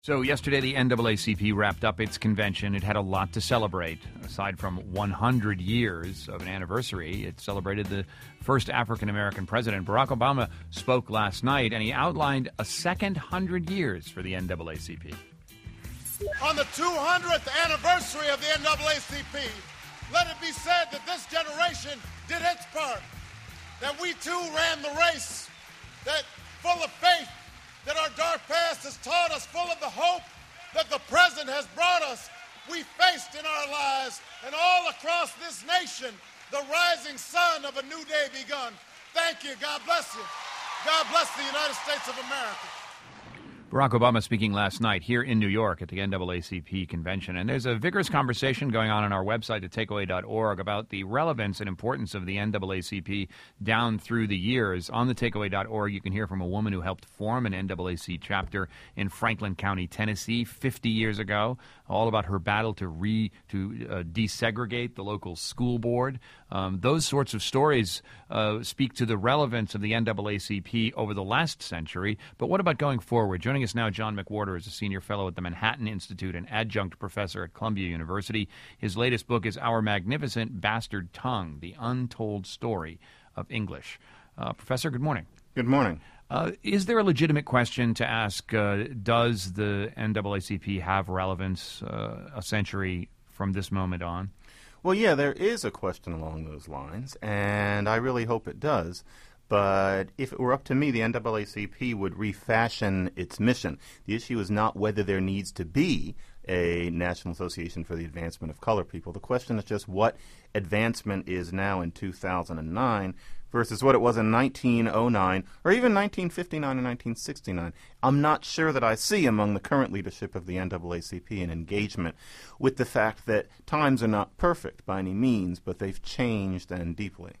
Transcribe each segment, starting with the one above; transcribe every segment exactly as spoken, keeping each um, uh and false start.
So yesterday, the N double A C P wrapped up its convention. It had a lot to celebrate. Aside from one hundred years of an anniversary, it celebrated the first African-American president. Barack Obama spoke last night, and he outlined a second hundred years for the N double A C P. On the two hundredth anniversary of the N double A C P, let it be said that this generation did its part, that we too ran the race, that full of faith, that our dark past has taught us, full of the hope that the present has brought us. We faced in our lives, and all across this nation, the rising sun of a new day begun. Thank you. God bless you. God bless the United States of America. Barack Obama speaking last night here in New York at the N double A C P convention. And there's a vigorous conversation going on on our website at takeaway dot org about the relevance and importance of the N double A C P down through the years. On the takeaway dot org, you can hear from a woman who helped form an N double A C chapter in Franklin County, Tennessee, fifty years ago, all about her battle to re to uh, desegregate the local school board. Um, those sorts of stories uh, speak to the relevance of the N double A C P over the last century. But what about going forward? Joining us now, John McWhorter is a senior fellow at the Manhattan Institute and adjunct professor at Columbia University. His latest book is Our Magnificent Bastard Tongue, The Untold Story of English. Uh, Professor, good morning. Good morning. Uh, is there a legitimate question to ask, uh, does the N double A C P have relevance uh, a century from this moment on? Well, yeah, there is a question along those lines, and I really hope it does. But if it were up to me, the N double A C P would refashion its mission. The issue is not whether there needs to be a National Association for the Advancement of Color People. The question is just what advancement is now in two thousand nine versus what it was in nineteen oh nine or even nineteen fifty-nine and nineteen sixty-nine. I'm not sure that I see among the current leadership of the N double A C P an engagement with the fact that times are not perfect by any means, but they've changed and deeply.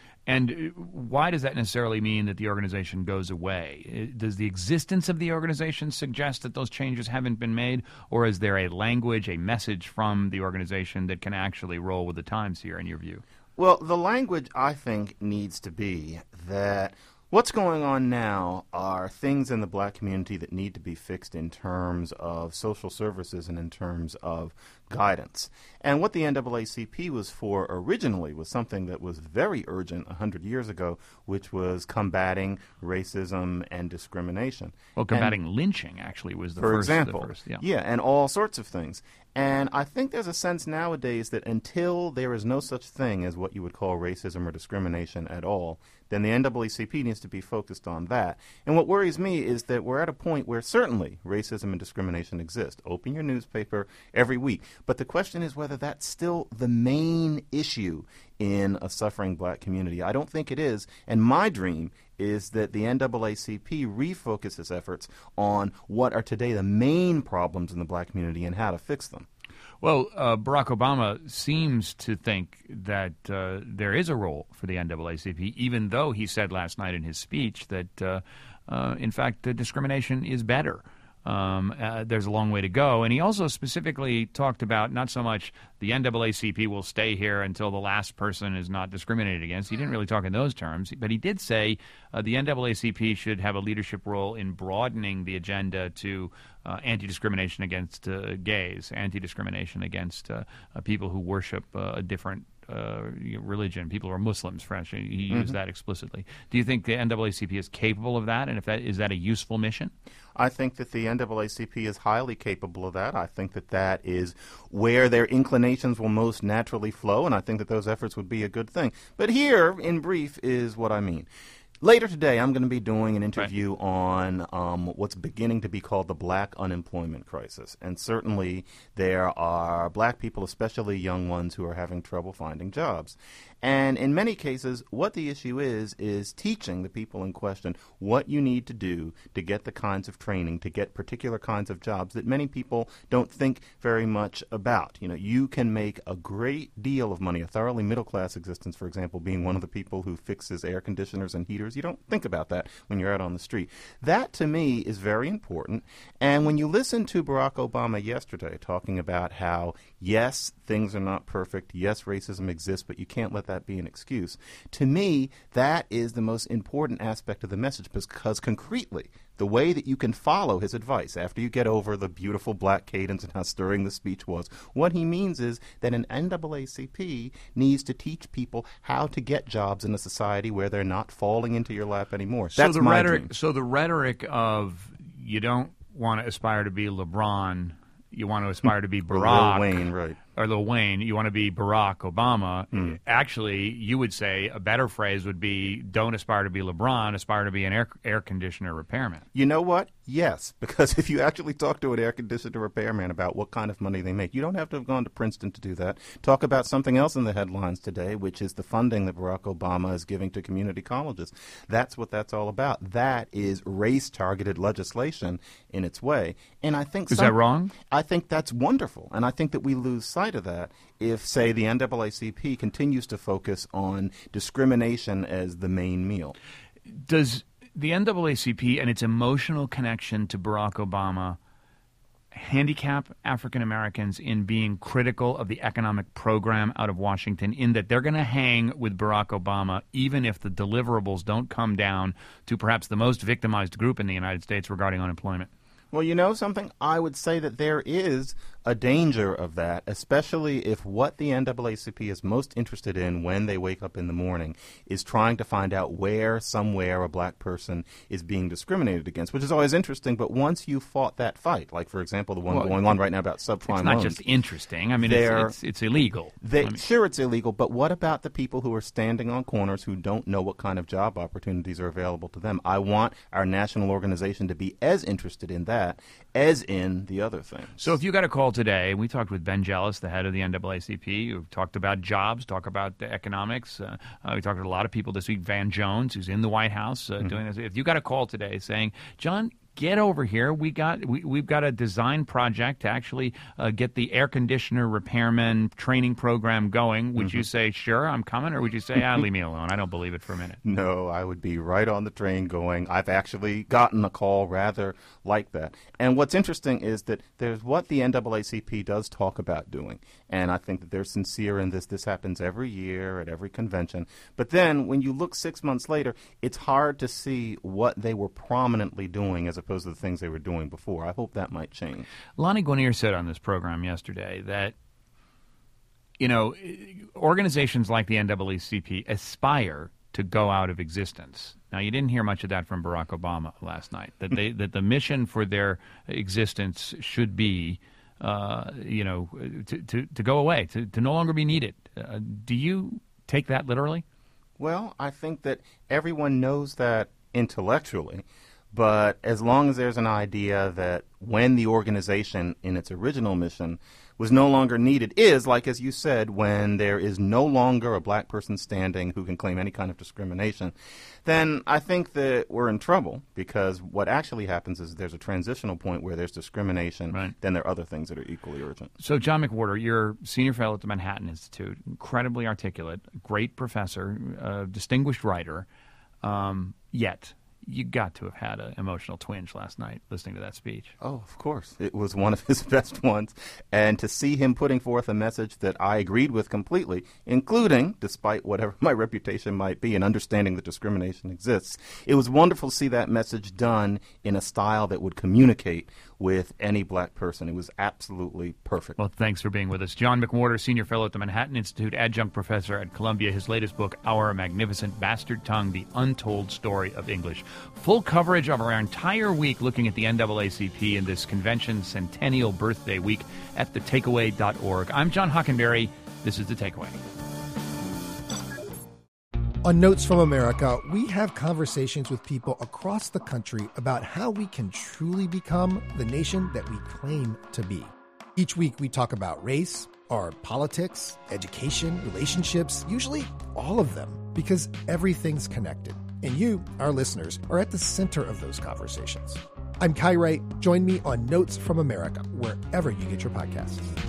And why does that necessarily mean that the organization goes away? Does the existence of the organization suggest that those changes haven't been made, or is there a language, a message from the organization that can actually roll with the times here, in your view? Well, the language, I think, needs to be that what's going on now are things in the black community that need to be fixed in terms of social services and in terms of guidance. And what the N double A C P was for originally was something that was very urgent one hundred years ago, which was combating racism and discrimination. Well, combating and, lynching, actually, was the for first. For example, the first, yeah. yeah, and all sorts of things. And I think there's a sense nowadays that until there is no such thing as what you would call racism or discrimination at all, then the N double A C P needs to be focused on that. And what worries me is that we're at a point where certainly racism and discrimination exist. Open your newspaper every week. But the question is whether that's still the main issue in a suffering black community. I don't think it is. And my dream is that the N double A C P refocuses efforts on what are today the main problems in the black community and how to fix them. Well, uh, Barack Obama seems to think that uh, there is a role for the N double A C P, even though he said last night in his speech that, uh, uh, in fact, uh, discrimination is better. Um, uh, there's a long way to go. And he also specifically talked about not so much the N double A C P will stay here until the last person is not discriminated against. He didn't really talk in those terms. But he did say uh, the N double A C P should have a leadership role in broadening the agenda to uh, anti-discrimination against uh, gays, anti-discrimination against uh, uh, people who worship uh, a different Uh, religion, people who are Muslims, French. He mm-hmm. used that explicitly. Do you think the N double A C P is capable of that, and if that is that a useful mission? I think that the N double A C P is highly capable of that. I think that that is where their inclinations will most naturally flow, and I think that those efforts would be a good thing. But here, in brief, is what I mean. Later today, I'm going to be doing an interview right. on um, what's beginning to be called the black unemployment crisis. And certainly there are black people, especially young ones, who are having trouble finding jobs. And in many cases, what the issue is, is teaching the people in question what you need to do to get the kinds of training, to get particular kinds of jobs that many people don't think very much about. You know, you can make a great deal of money, a thoroughly middle-class existence, for example, being one of the people who fixes air conditioners and heaters. You don't think about that when you're out on the street. That, to me, is very important. And when you listen to Barack Obama yesterday talking about how, yes, things are not perfect, yes, racism exists, but you can't let that be an excuse, to me, that is the most important aspect of the message, because concretely, the way that you can follow his advice after you get over the beautiful black cadence and how stirring the speech was, what he means is that an N double A C P needs to teach people how to get jobs in a society where they're not falling into your lap anymore. So That's the my rhetoric, dream. So the rhetoric of you don't want to aspire to be LeBron, you want to aspire to be Barack. Lil Wayne, right. Or Lil Wayne, you want to be Barack Obama. Mm. Actually, you would say a better phrase would be don't aspire to be LeBron, aspire to be an air, air conditioner repairman. You know what? Yes, because if you actually talk to an air conditioner repairman about what kind of money they make, you don't have to have gone to Princeton to do that. Talk about something else in the headlines today, which is the funding that Barack Obama is giving to community colleges. That's what that's all about. That is race-targeted legislation in its way. And I think Is some, that wrong? I think that's wonderful. And I think that we lose sight of that if, say, the N double A C P continues to focus on discrimination as the main meal. Does the N double A C P and its emotional connection to Barack Obama handicap African Americans in being critical of the economic program out of Washington, in that they're going to hang with Barack Obama even if the deliverables don't come down to perhaps the most victimized group in the United States regarding unemployment? Well, you know something? I would say that there is a danger of that, especially if what the N double A C P is most interested in when they wake up in the morning is trying to find out where, somewhere, a black person is being discriminated against, which is always interesting. But once you fought that fight, like, for example, the one well, going on right now about subprime It's not loans, just interesting. I mean, it's, it's, it's illegal. They, I mean, sure, it's illegal, but what about the people who are standing on corners who don't know what kind of job opportunities are available to them? I want our national organization to be as interested in that as in the other things. So if you got a call today, we talked with Ben Jealous, the head of the N double A C P, who talked about jobs, talk about the economics. Uh, uh, we talked to a lot of people this week. Van Jones, who's in the White House uh, mm-hmm. doing this. If you got a call today saying, John, get over here. We got we, we've got a design project to actually uh, get the air conditioner repairman training program going. Would mm-hmm. you say, sure, I'm coming, or would you say, ah, leave me alone? I don't believe it for a minute. No, I would be right on the train going. I've actually gotten a call rather like that. And what's interesting is that there's what the N double A C P does talk about doing, and I think that they're sincere in this. This happens every year at every convention. But then when you look six months later, it's hard to see what they were prominently doing as opposed to the things they were doing before. I hope that might change. Lonnie Guinier said on this program yesterday that, you know, organizations like the N double A C P aspire to go out of existence. Now, you didn't hear much of that from Barack Obama last night, that they that the mission for their existence should be, uh, you know, to, to, to go away, to, to no longer be needed. Uh, do you take that literally? Well, I think that everyone knows that intellectually. But as long as there's an idea that when the organization in its original mission was no longer needed is, like as you said, when there is no longer a black person standing who can claim any kind of discrimination, then I think that we're in trouble, because what actually happens is there's a transitional point where there's discrimination, right. Then there are other things that are equally urgent. So John McWhorter, you're senior fellow at the Manhattan Institute, incredibly articulate, great professor, uh, distinguished writer, um, yet you got to have had an emotional twinge last night listening to that speech. Oh, of course. It was one of his best ones. And to see him putting forth a message that I agreed with completely, including, despite whatever my reputation might be, in understanding that discrimination exists, it was wonderful to see that message done in a style that would communicate with any black person. It was absolutely perfect. Well, thanks for being with us. John McWhorter, senior fellow at the Manhattan Institute, adjunct professor at Columbia. His latest book, Our Magnificent Bastard Tongue, The Untold Story of English. Full coverage of our entire week looking at the N double A C P in this convention centennial birthday week at the takeaway dot org. I'm John Hockenberry. This is The Takeaway. On Notes from America, we have conversations with people across the country about how we can truly become the nation that we claim to be. Each week, we talk about race, our politics, education, relationships, usually all of them, because everything's connected. And you, our listeners, are at the center of those conversations. I'm Kai Wright. Join me on Notes from America, wherever you get your podcasts.